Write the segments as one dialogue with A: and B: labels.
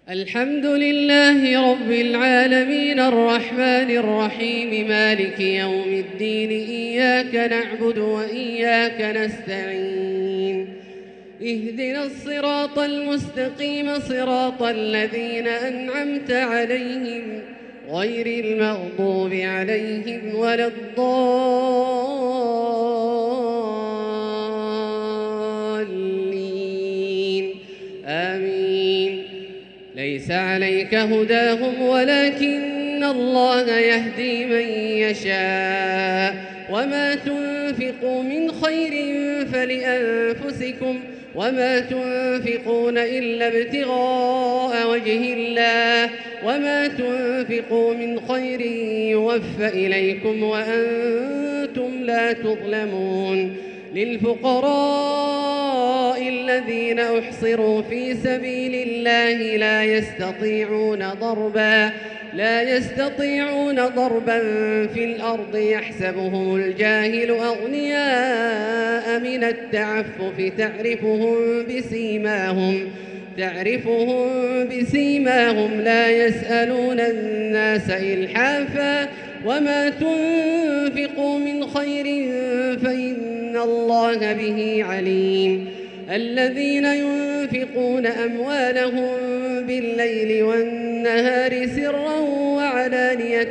A: الحمد لله رب العالمين الرحمن الرحيم مالك يوم الدين إياك نعبد وإياك نستعين اهدنا الصراط المستقيم صراط الذين أنعمت عليهم غير المغضوب عليهم ولا الضالين آمين. ليس عليك هداهم ولكن الله يهدي من يشاء وما تنفقوا من خير فلأنفسكم وما تنفقون إلا ابتغاء وجه الله وما تنفقوا من خير يوفى إليكم وأنتم لا تظلمون. للفقراء الذين أحصروا في سبيل الله لا يستطيعون ضربا في الأرض يحسبهم الجاهل أغنياء من التعفف تعرفهم بسيماهم لا يسألون الناس إلحافا وما تنفقوا من خير فإن الله به عليم. الذين ينفقون أموالهم بالليل والنهار سرا وعلانية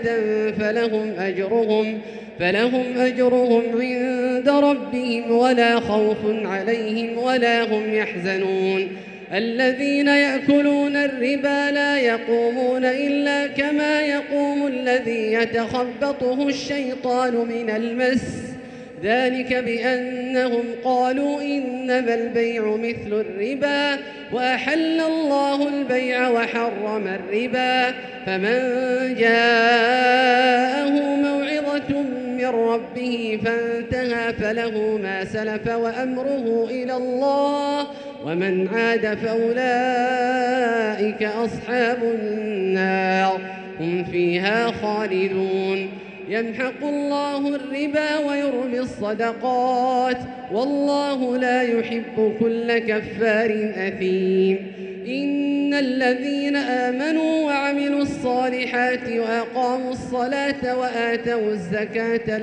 A: فلهم أجرهم عند ربهم ولا خوف عليهم ولا هم يحزنون. الذين يأكلون الربا لا يقومون إلا كما يقوم الذي يتخبطه الشيطان من المس ذلك بأنهم قالوا إنما البيع مثل الربا وأحل الله البيع وحرم الربا. فمن جاءه موعظة من ربه فانتهى فله ما سلف وأمره إلى الله ومن عاد فأولئك أصحاب النار هم فيها خالدون. يمحق الله الربا ويربي الصدقات والله لا يحب كل كفار أثيم. إن الذين آمنوا وعملوا الصالحات وأقاموا الصلاة وآتوا الزكاة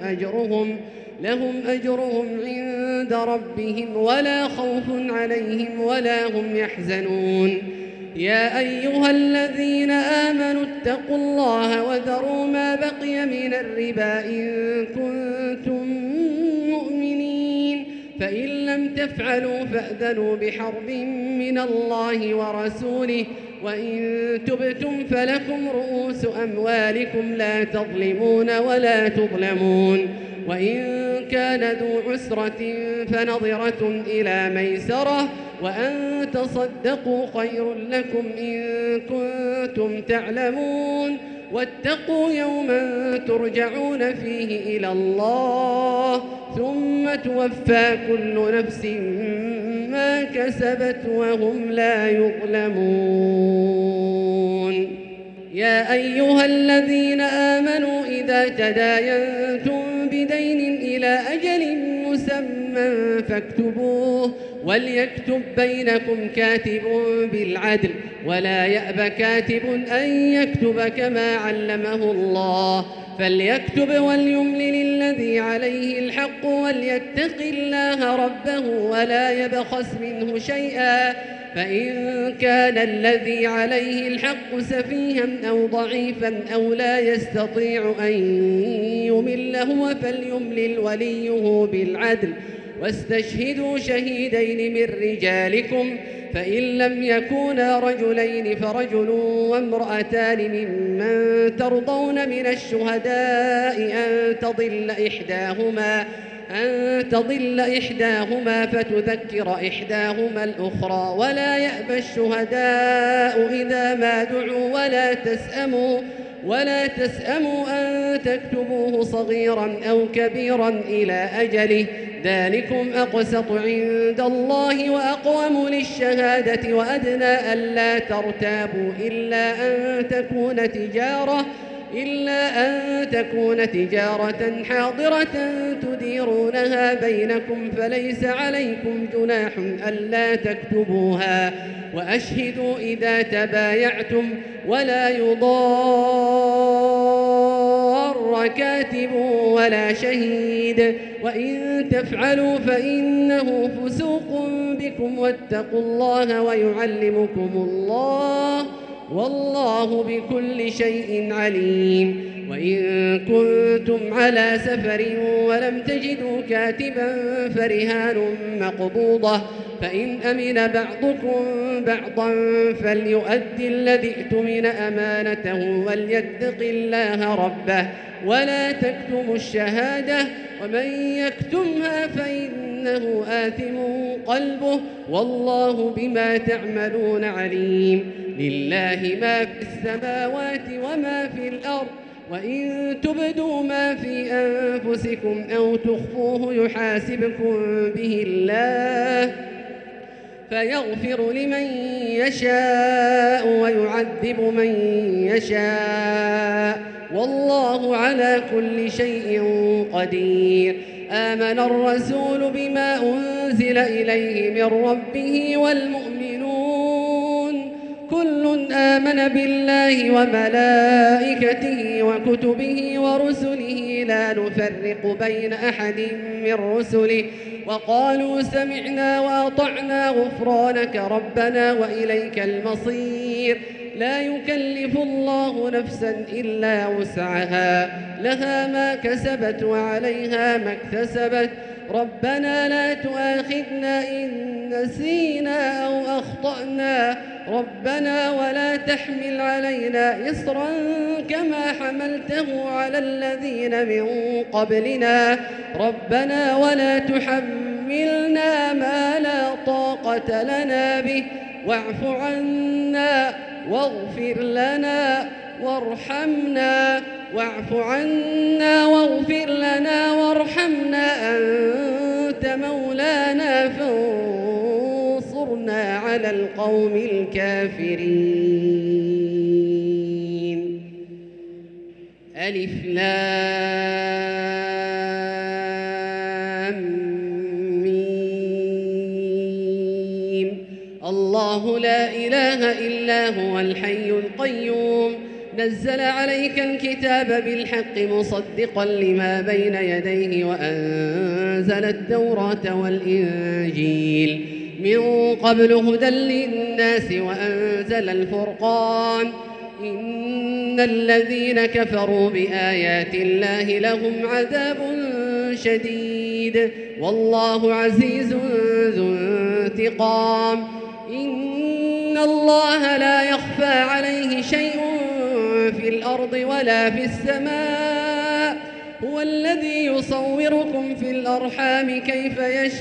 A: لهم أجرهم عند ربهم ولا خوف عليهم ولا هم يحزنون. يا أيها الذين آمنوا اتقوا الله وذروا ما بقي من الربا إن كنتم مؤمنين فإن لم تفعلوا فأذنوا بحرب من الله ورسوله وإن تبتم فلكم رؤوس أموالكم لا تظلمون ولا تظلمون. وإن كان ذو عسرة فنظرة إلى ميسرة وأن تصدقوا خير لكم إن كنتم تعلمون. واتقوا يوما ترجعون فيه إلى الله ثم توفى كل نفس ما كسبت وهم لا يظلمون. يا أيها الذين آمنوا إذا تداينتم بدين إلى أجل مسمى فاكتبوه وليكتب بينكم كاتب بالعدل ولا يأب كاتب أن يكتب كما علمه الله فليكتب وليملل الذي عليه الحق وليتق الله ربه ولا يبخس منه شيئا فإن كان الذي عليه الحق سفيها أو ضعيفا أو لا يستطيع أن يمل هو فليملل وليه بالعدل واستشهدوا شهيدين من رجالكم فإن لم يكونا رجلين فرجل وامرأتان ممن ترضون من الشهداء أن تضل إحداهما فتذكر إحداهما الأخرى ولا يأبى الشهداء إذا ما دعوا ولا تسأموا أن تكتبوه صغيرا أو كبيرا إلى أجله ذلكم أقسط عند الله وأقوم للشهادة وأدنى ألا ترتابوا إلا أن تكون إلا أن تكون تجارة حاضرة تديرونها بينكم فليس عليكم جناح ألا تكتبوها، وأشهدوا إذا تبايعتم ولا يضار كاتب ولا شهيد، وإن تفعلوا فإنه فسوق بكم، واتقوا الله ويعلمكم الله والله بكل شيء عليم. وإن كنتم على سفر ولم تجدوا كاتبا فرهان مقبوضة، فإن أمن بعضكم بعضا فليؤدي الذي ائتمن أمانته وليتق الله ربه ولا تكتموا الشهادة، ومن يكتمها فإنه آثم قلبه والله بما تعملون عليم. لله ما في السماوات وما في الأرض، وإن تبدوا ما في أنفسكم أو تخفوه يحاسبكم به الله فيغفر لمن يشاء ويعذب من يشاء والله على كل شيء قدير. آمن الرسول بما أنزل إليه من ربه والمؤمنون كل آمن بالله وملائكته وكتبه ورسله لا نفرق بين أحد من رسله وقالوا سمعنا وأطعنا غفرانك ربنا وإليك المصير. لا يكلف الله نفسا إلا وسعها، لها ما كسبت وعليها ما اكتسبت. ربنا لا تؤاخذنا إن نسينا أو أخطأنا ربنا ولا تحمل علينا إصرا كما حملته على الذين من قبلنا ربنا ولا تحملنا ما لا طاقة لنا به واعف عنا واغفر لنا وارحمنا أنت مولانا فانصرنا على القوم الكافرين. ألف لام ميم. الله لا إله إلا هو الحي القيوم نزل عليك الكتاب بالحق مصدقا لما بين يديه وأنزل التوراة والإنجيل من قبل هدى للناس وأنزل الفرقان. إن الذين كفروا بآيات الله لهم عذاب شديد والله عزيز ذو انتقام. إن الله لا يخفى عليه شيء في الأرض ولا في السماء هو الذي يصوركم في الأرحام كيف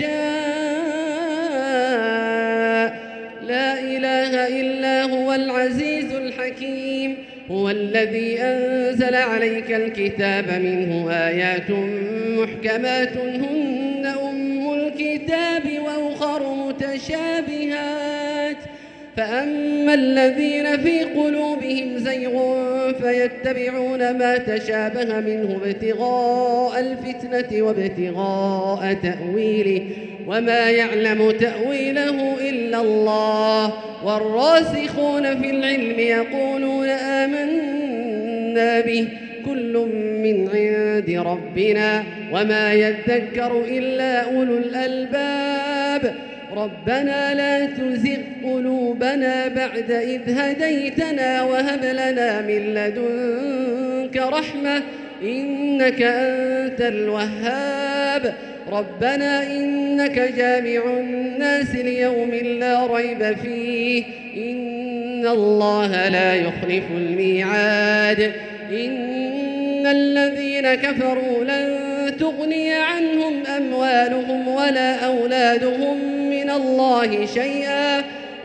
A: يشاء لا إله إلا هو العزيز الحكيم. هو الذي أنزل عليك الكتاب منه آيات محكمات هن أم الكتاب وأخر متشابهات فأما الذين في قلوبهم زيغ فيتبعون ما تشابه منه ابتغاء الفتنة وابتغاء تأويله وما يعلم تأويله إلا الله والراسخون في العلم يقولون آمنا به كل من عند ربنا وما يذكر إلا أولو الألباب. ربنا لا تزغ قلوبنا بعد إذ هديتنا وهب لنا من لدنك رحمة إنك أنت الوهاب. ربنا إنك جامع الناس ليوم لا ريب فيه إن الله لا يخلف الميعاد. إن الذين كفروا لن تغني عنهم أموالهم ولا أولادهم من الله شيئا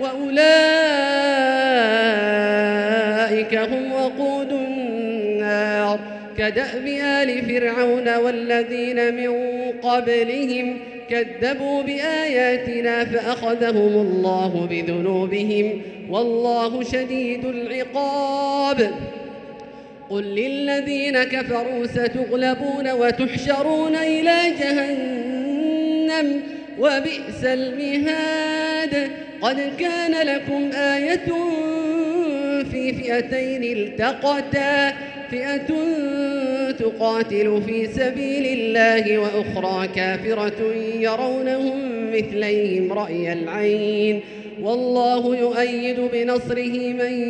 A: وأولئك هم وقود النار كدأب آل فرعون والذين من قبلهم كذبوا بآياتنا فأخذهم الله بذنوبهم والله شديد العقاب. قل للذين كفروا ستغلبون وتحشرون إلى جهنم وبئس المهاد. قد كان لكم آية في فئتين التقتا، فئة تقاتل في سبيل الله وأخرى كافرة يرونهم مثليهم رأي العين، والله يؤيد بنصره من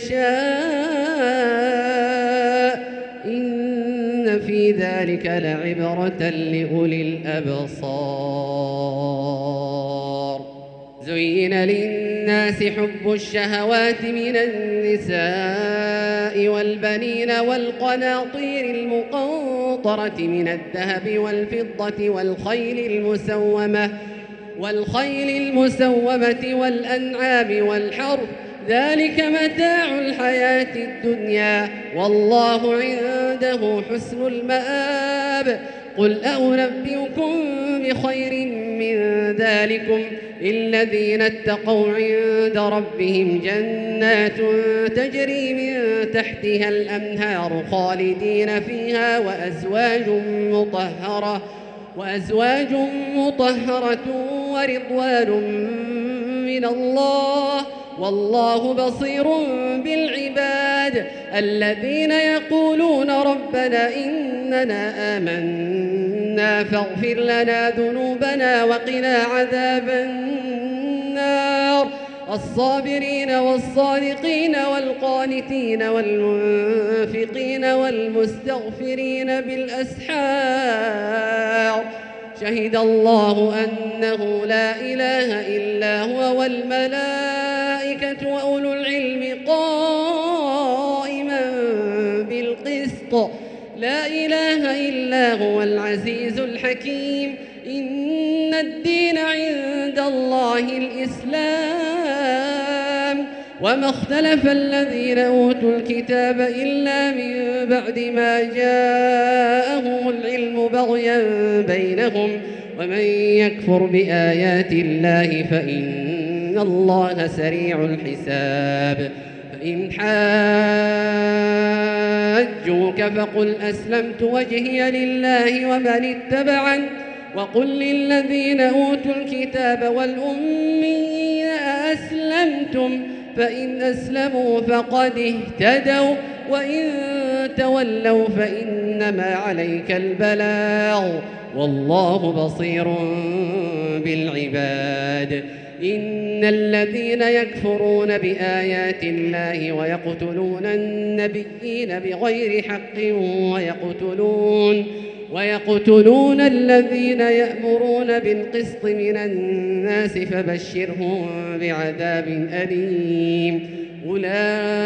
A: يشاء، إن في ذلك لعبرة لأولي الأبصار. زين للناس حب الشهوات من النساء والبنين والقناطير المقنطرة من الذهب والفضة والخيل المسومة والأنعام والحرث، ذلك متاع الحياة الدنيا، والله عنده حسن المآب. قل أنبئكم بخير من ذلكم للذين اتقوا عند ربهم جنات تجري من تحتها الأنهار خالدين فيها وأزواج مطهرة ورضوان من الله، والله بصير بالعباد. الذين يقولون ربنا إننا آمنا فاغفر لنا ذنوبنا وقنا عذاب النار. الصابرين والصادقين والقانتين والمنفقين والمستغفرين بالأسحار. شهد الله أنه لا إله إلا هو والملائكة وأولو العلم قائما بالقسط، لا إله إلا هو العزيز الحكيم. إن الدين عند الله الإسلام، وما اختلف الذين أوتوا الكتاب إلا من بعد ما جاءهم العلم بغيا بينهم، ومن يكفر بآيات الله فإن الله سريع الحساب. فإن حاجوك فقل أسلمت وجهي لله ومن اتبعن، وقل للذين أوتوا الكتاب والأميين أأسلمتم؟ فإن أسلموا فقد اهتدوا، وإن تولوا فإنما عليك البلاغ، والله بصير بالعباد. إن الذين يكفرون بآيات الله ويقتلون النبيين بغير حق ويقتلون الذين يأمرون بالقسط من الناس فبشرهم بعذاب أليم. أولئك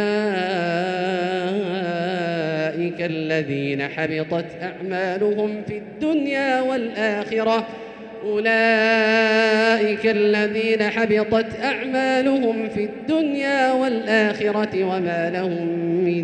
A: الذين حبطت أعمالهم في الدنيا والآخرة وما لهم من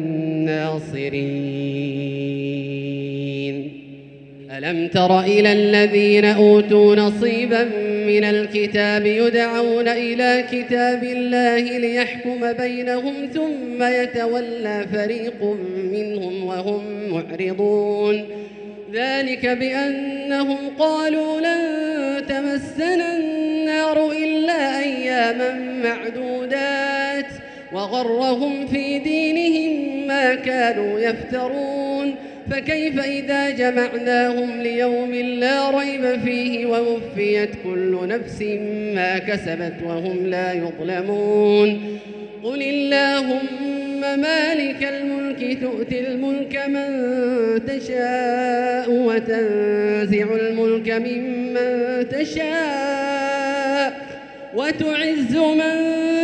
A: ناصرين. ألم تر إلى الذين أوتوا نصيبا من الكتاب يدعون إلى كتاب الله ليحكم بينهم ثم يتولى فريق منهم وهم معرضون. ذلك بأنهم قالوا لن تمسنا النار إلا أياما معدودات، وغرهم في دينهم ما كانوا يفترون. فكيف إذا جمعناهم ليوم لا ريب فيه ووفيت كل نفس ما كسبت وهم لا يظلمون. قل اللهم مالك الملك تؤتي الملك من تشاء وتنزع الملك ممن تشاء وتعز من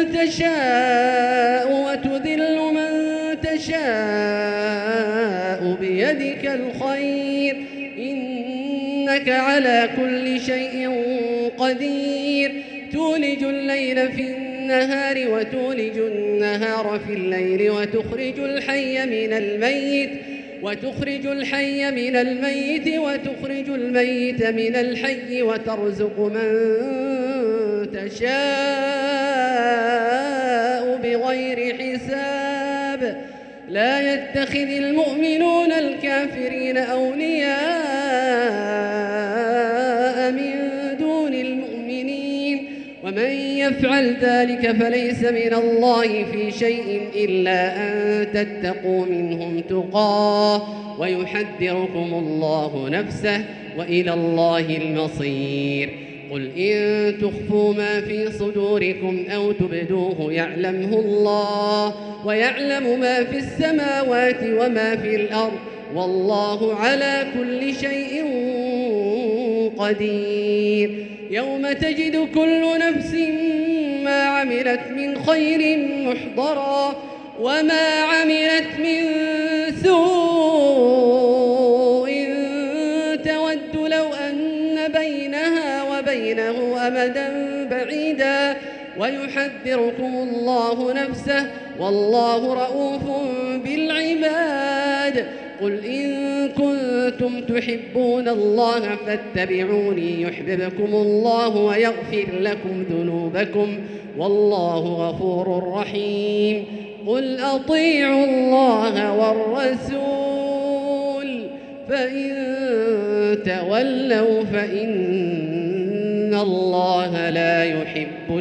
A: تشاء وتذل من تشاء بيدك الخير، إنك على كل شيء قدير. تولج الليل في النهار وتولج النهار في الليل وتخرج الحي من الميت وتخرج الميت من الحي وترزق من تشاء بغير حساب. لا يتخذ المؤمنون الكافرين أولياء من دون المؤمنين ومن يفعل ذلك فليس من الله في شيء إلا أن تتقوا منهم تقاه ويحذركم الله نفسه وإلى الله المصير. قل إن تخفوا ما في صدوركم أو تبدوه يعلمه الله ويعلم ما في السماوات وما في الأرض والله على كل شيء قدير. يوم تجد كل نفس ما عملت من خير محضرا وما عملت من سوء تود لو أن بينها وبينه أمدا بعيدا ويحذركم الله نفسه والله رؤوف بالعباد. قل إن كنتم تحبون الله فاتبعوني يحببكم الله ويغفر لكم ذنوبكم والله غفور رحيم. قل أطيعوا الله والرسول فإن تولوا فإن الله لا يحب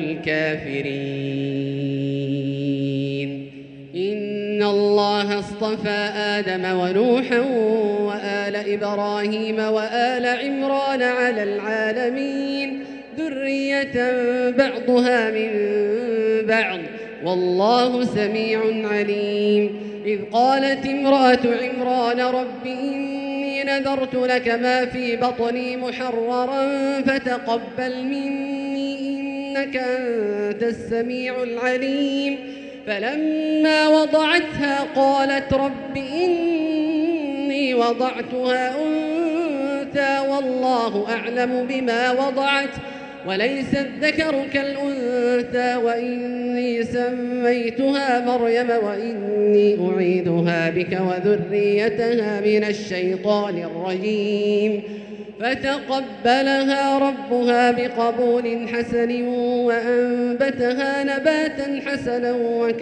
A: الكافرين. إن الله اصطفى آدم ونوحا وآل إبراهيم وآل عمران على العالمين ذرية بعضها من بعض والله سميع عليم. إذ قالت امرأة عمران رب إني نذرت لك ما في بطني محررا فتقبل مني إنك أنت السميع العليم. فلما وضعتها قالت رب إني وضعتها أنثى والله أعلم بما وضعت وليس الذكر كالأنثى وإني سميتها مريم وإني أعيذها بك وذريتها من الشيطان الرجيم. فتقبلها ربها بقبول حسن وأنبتها نباتا حسنا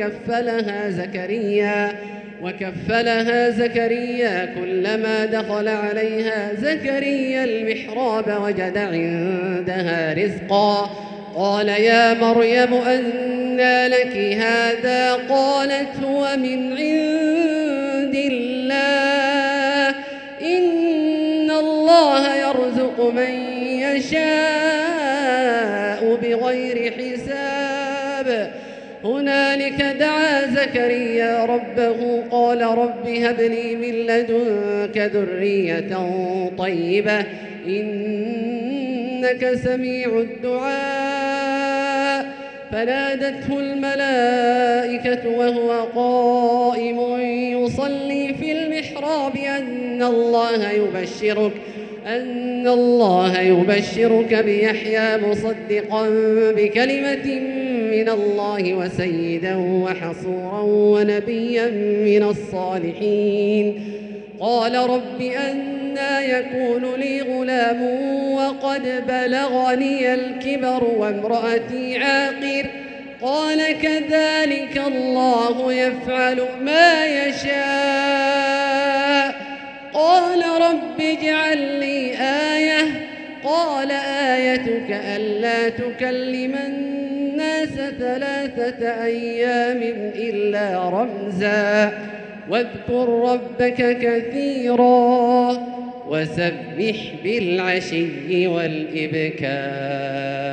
A: وكفلها زكريا كلما دخل عليها زكريا المحراب وجد عندها رزقا قال يا مريم أنى لك هذا قالت هو من عند الله إن الله يرزق من يشاء بغير حساب. هنالك دعا زكريا ربه قال رب هب لي من لدنك ذرية طيبة إنك سميع الدعاء. فنادته الملائكة وهو قائم يصلي في المحراب أن الله يبشرك بيحيى مصدقا بكلمة من الله وسيدا وحصورا ونبيا من الصالحين. قال رب أنى يكون لي غلام وقد بلغني الكبر وامرأتي عاقر قال كذلك الله يفعل ما يشاء. قال رب اجعل لي آية قال آيتك ألا تكلم الناس 3 أيام إلا رمزا واذكر ربك كثيرا وسبح بالعشي والإبكار.